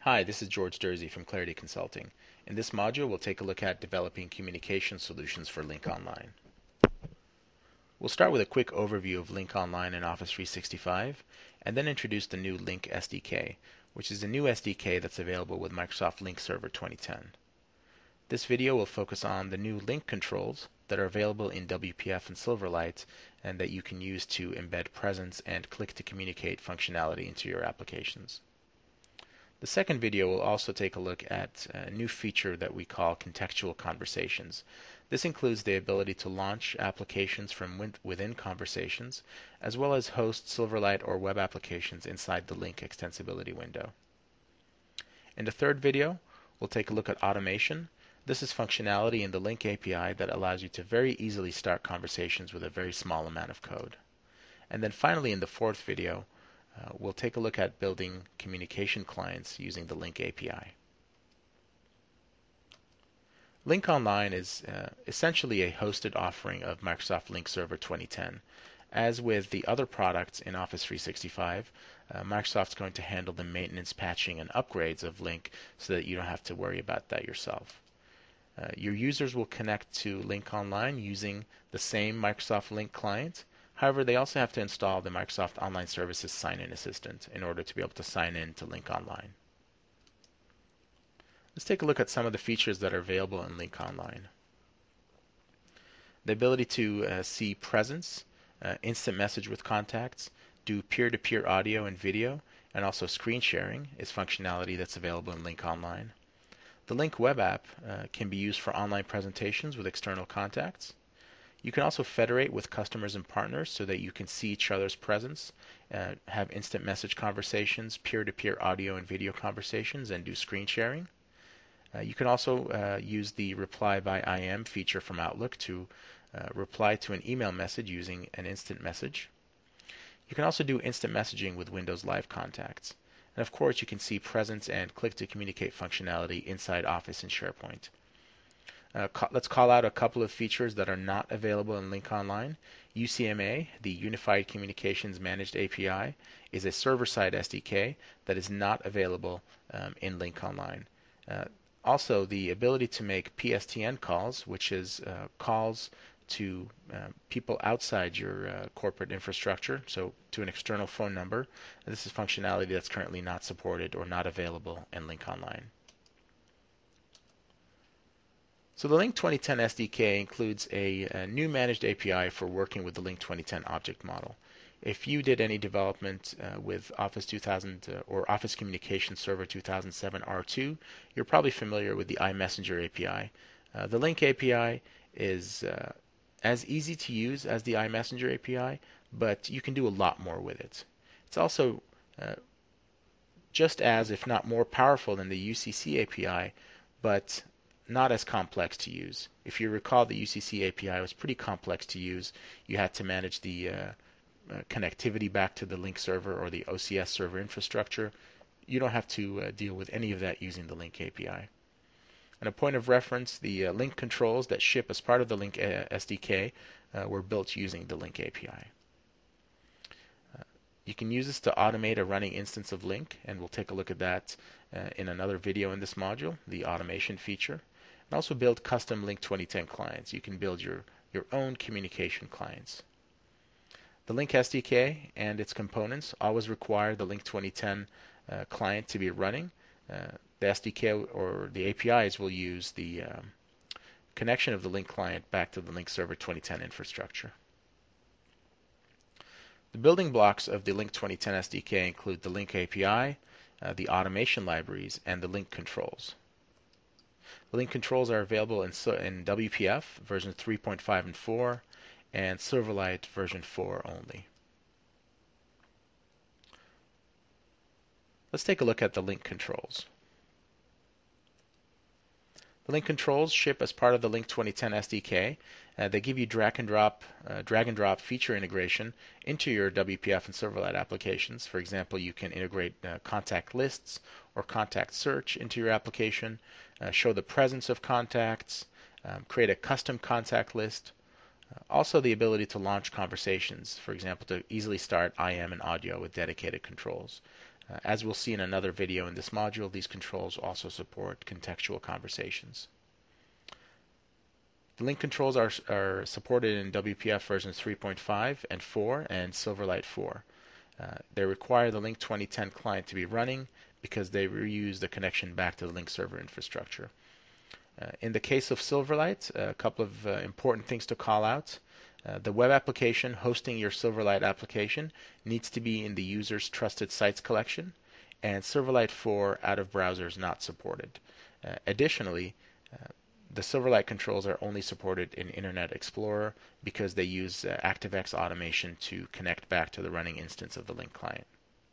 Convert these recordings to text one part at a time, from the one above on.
Hi, this is George Dersey from Clarity Consulting. In this module, we'll take a look at developing communication solutions for Lync Online. We'll start with a quick overview of Lync Online in Office 365, and then introduce the new Lync SDK, which is a new SDK that's available with Microsoft Lync Server 2010. This video will focus on the new Lync controls that are available in WPF and Silverlight, and that you can use to embed presence and click-to-communicate functionality into your applications. The second video will also take a look at a new feature that we call contextual conversations. This includes the ability to launch applications from within conversations, as well as host Silverlight or web applications inside the Lync extensibility window. In the third video, we'll take a look at automation. This is functionality in the Lync API that allows you to very easily start conversations with a very small amount of code. And then finally, in the fourth video, we'll take a look at building communication clients using the Lync API. Lync Online is essentially a hosted offering of Microsoft Lync Server 2010. As with the other products in Office 365, Microsoft's going to handle the maintenance, patching, and upgrades of Lync so that you don't have to worry about that yourself. Your users will connect to Lync Online using the same Microsoft Lync client. However, they also have to install the Microsoft Online Services Sign-In Assistant in order to be able to sign in to Lync Online. Let's take a look at some of the features that are available in Lync Online. The ability to see presence, instant message with contacts, do peer-to-peer audio and video, and also screen sharing is functionality that's available in Lync Online. The Lync web app can be used for online presentations with external contacts. You can also federate with customers and partners so that you can see each other's presence, have instant message conversations, peer-to-peer audio and video conversations, and do screen sharing. You can also use the reply by IM feature from Outlook to reply to an email message using an instant message. You can also do instant messaging with Windows Live Contacts. And of course, you can see presence and click-to-communicate functionality inside Office and SharePoint. Let's call out a couple of features that are not available in Lync Online. UCMA, the Unified Communications Managed API, is a server-side SDK that is not available in Lync Online. Also, the ability to make PSTN calls, which is calls to people outside your corporate infrastructure, so to an external phone number. This is functionality that's currently not supported or not available in Lync Online. So the Lync 2010 SDK includes a new managed API for working with the Lync 2010 object model. If you did any development with Office 2000 or Office Communication Server 2007 R2, you're probably familiar with the iMessenger API. The Lync API is as easy to use as the iMessenger API, but you can do a lot more with it. It's also just as, if not more powerful than the UCC API, but not as complex to use. If you recall, the UCC API was pretty complex to use. You had to manage the connectivity back to the Lync server or the OCS server infrastructure. You don't have to deal with any of that using the Lync API. And a point of reference, the Lync controls that ship as part of the Lync SDK were built using the Lync API. You can use this to automate a running instance of Lync, and we'll take a look at that in another video in this module, the automation feature. And also build custom Lync 2010 clients. You can build your own communication clients. The Lync SDK and its components always require the Lync 2010 client to be running. The SDK or the APIs will use the connection of the Lync client back to the Lync Server 2010 infrastructure. The building blocks of the Lync 2010 SDK include the Lync API, the automation libraries, and the Lync controls. The Lync controls are available in WPF version 3.5 and 4 and Silverlight version 4 only. Let's take a look at the Lync controls. The Lync controls ship as part of the Lync 2010 SDK. They give you drag and drop feature integration into your WPF and Silverlight applications. For example, you can integrate contact lists or contact search into your application, show the presence of contacts, create a custom contact list. Also the ability to launch conversations, for example, to easily start IM and audio with dedicated controls. As we'll see in another video in this module, these controls also support contextual conversations. The link controls are supported in WPF versions 3.5 and 4 and Silverlight 4. They require the Link 2010 client to be running because they reuse the connection back to the Link server infrastructure. In the case of Silverlight, a couple of important things to call out. The web application hosting your Silverlight application needs to be in the user's trusted sites collection, and Silverlight 4 out of browser is not supported. Additionally, the Silverlight controls are only supported in Internet Explorer because they use ActiveX automation to connect back to the running instance of the Link client.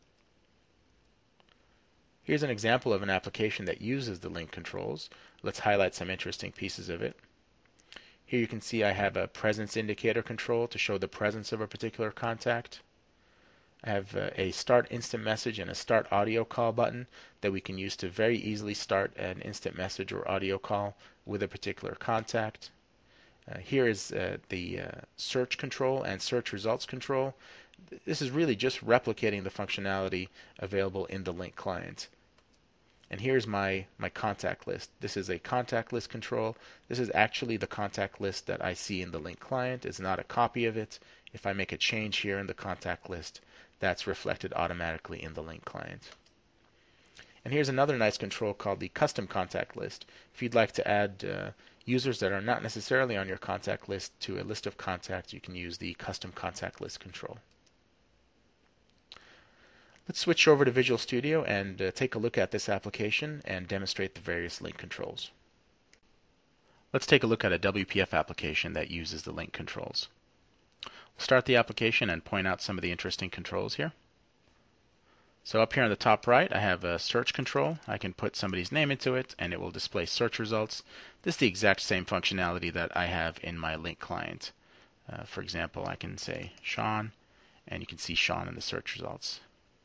Here's an example of an application that uses the Link controls. Let's highlight some interesting pieces of it. Here you can see I have a presence indicator control to show the presence of a particular contact. I have a start instant message and a start audio call button that we can use to very easily start an instant message or audio call with a particular contact. Here is the search control and search results control. This is really just replicating the functionality available in the Link client. And here's my contact list. This is a contact list control. This is actually the contact list that I see in the Link client. It's not a copy of it. If I make a change here in the contact list, that's reflected automatically in the Link client. And here's another nice control called the custom contact list. If you'd like to add users that are not necessarily on your contact list to a list of contacts, you can use the custom contact list control. Let's switch over to Visual Studio and take a look at this application and demonstrate the various Link controls. Let's take a look at a WPF application that uses the Link controls. We'll start the application and point out some of the interesting controls here. So up here on the top right, I have a search control. I can put somebody's name into it and it will display search results. This is the exact same functionality that I have in my Link client. For example, I can say Sean, and you can see Sean in the search results.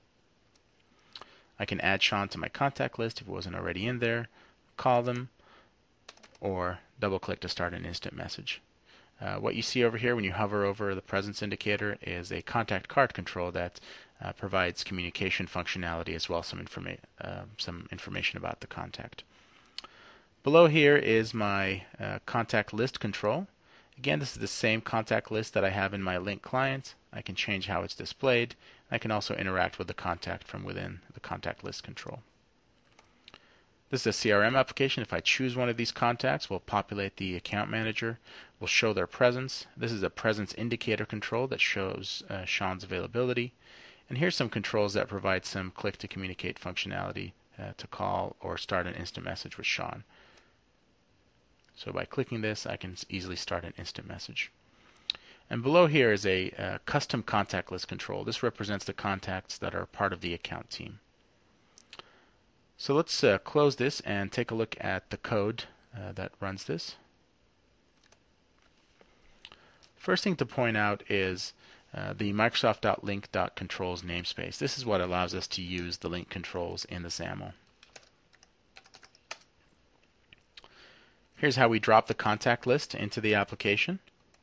I can add Sean to my contact list if it wasn't already in there, call them, or double click to start an instant message. What you see over here when you hover over the presence indicator is a contact card control that provides communication functionality as well as some information about the contact. Below here is my contact list control. Again, this is the same contact list that I have in my Link client. I can change how it's displayed. I can also interact with the contact from within the contact list control. This is a CRM application. If I choose one of these contacts, we'll populate the account manager. We'll show their presence. This is a presence indicator control that shows Sean's availability. And here's some controls that provide some click to communicate functionality to call or start an instant message with Sean. So by clicking this, I can easily start an instant message. And below here is a custom contact list control. This represents the contacts that are part of the account team. So let's close this and take a look at the code that runs this. First thing to point out is the Microsoft.link.controls namespace. This is what allows us to use the Link controls in the XAML. Here's how we drop the contact list into the application.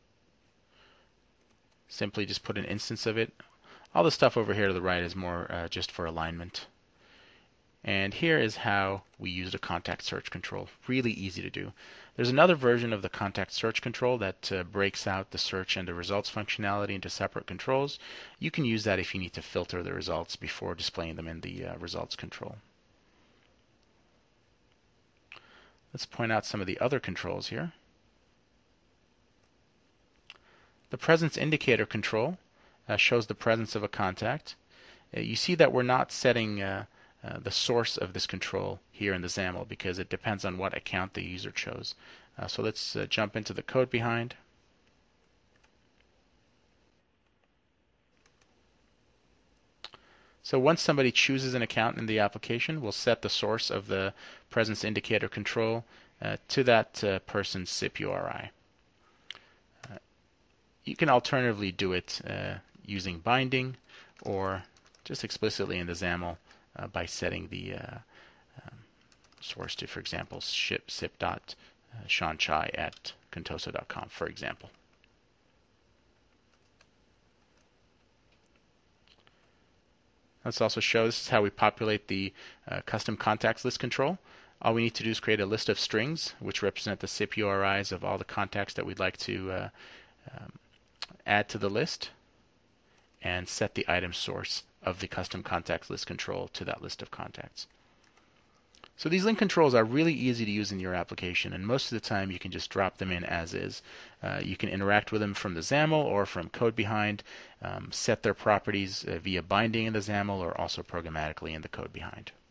Simply just put an instance of it. All the stuff over here to the right is more just for alignment. And here is how we use a contact search control. Really easy to do. There's another version of the contact search control that breaks out the search and the results functionality into separate controls. You can use that if you need to filter the results before displaying them in the results control. Let's point out some of the other controls here. The presence indicator control shows the presence of a contact. You see that we're not setting the source of this control here in the XAML because it depends on what account the user chose. So let's jump into the code behind. So once somebody chooses an account in the application, we'll set the source of the presence indicator control to that person's SIP URI. You can alternatively do it using binding or just explicitly in the XAML by setting the source to, for example, sip.seanchai@contoso.com, for example. Let's also show this is how we populate the custom contacts list control. All we need to do is create a list of strings, which represent the SIP URIs of all the contacts that we'd like to add to the list, and set the item source of the custom contacts list control to that list of contacts. So these link controls are really easy to use in your application, and most of the time you can just drop them in as is. You can interact with them from the XAML or from code behind, set their properties via binding in the XAML or also programmatically in the code behind.